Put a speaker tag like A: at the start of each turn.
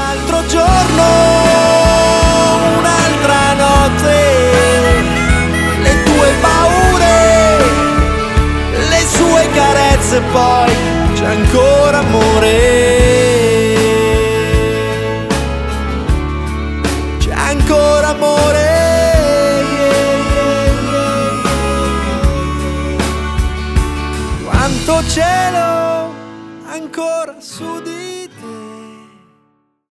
A: altro giorno, un'altra notte, le tue paure, le sue carezze, poi c'è ancora amore, c'è ancora amore. Quanto cielo ancora su di